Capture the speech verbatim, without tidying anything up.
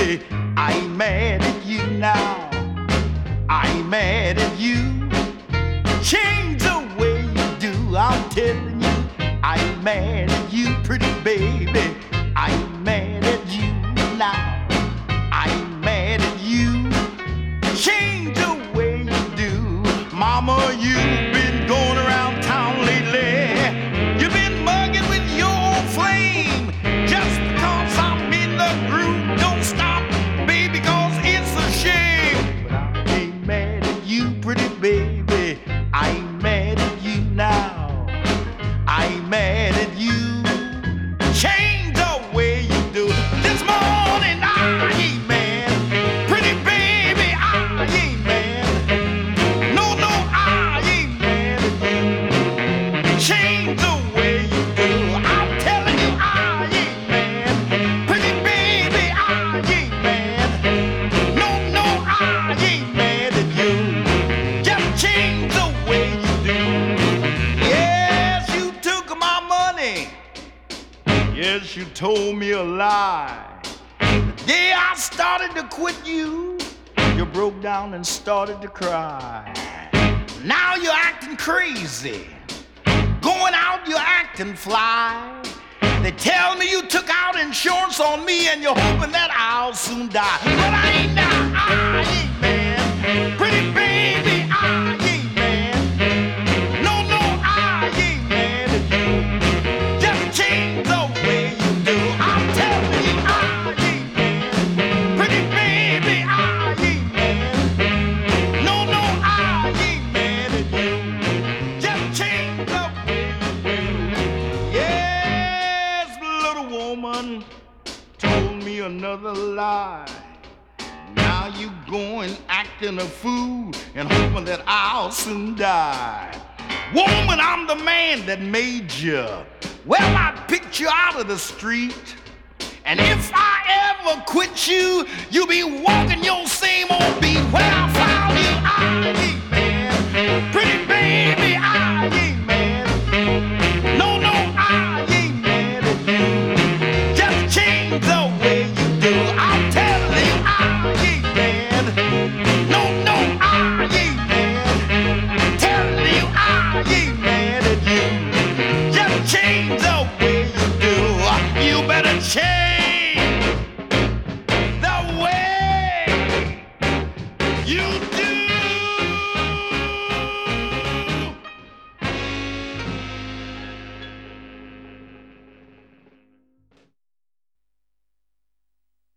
baby, I ain't mad at you now. I ain't mad at you. Change the way you do, I'm telling you. I ain't mad at you, pretty baby. I ain't mad at you now. I ain't mad at you. Change the way you do. Mama, you've been going around town lately. You've been mugging with your old flame. Just because I'm in the groove, don't stop, baby, cause it's a shame. But I ain't mad at you, pretty baby. I ain't mad at you now. I ain't mad at you. Change the way you do. This morning I ain't mad. Pretty baby, I ain't mad. No, no, I ain't mad at you. Change the way you do. I'm telling you I ain't mad. Pretty baby, I ain't mad. No, no, I ain't mad at you. Just change the way you do. Yes, you took my money. Yes, you told me a lie. The day I started to quit you, you broke down and started to cry. Now you're acting crazy. Going out, you're acting fly. They tell me you took out insurance on me and you're hoping that I'll soon die. But I ain't now, I ain't mad. Pretty baby, I ain't mad. No, no, I ain't mad at you. Just change the way you do. I'm telling you, I ain't mad. Pretty baby, I ain't mad. No, no, I ain't mad at you. Just change the way you do. Yes, little woman told me another lie. Now you going acting a fool and hoping that I'll soon die. Woman, I'm the man that made you. Well, I picked you out of the street. And if I ever quit you, you'll be walking your same old beat. Where I found you, I ain't mad. Pretty baby, I ain't mad. No, no, I ain't mad at you. Just change the way you do. I'm telling you, I ain't mad. No, no, I ain't mad. Telling you, I ain't mad at you. Just change the way you do. You better change the way you do.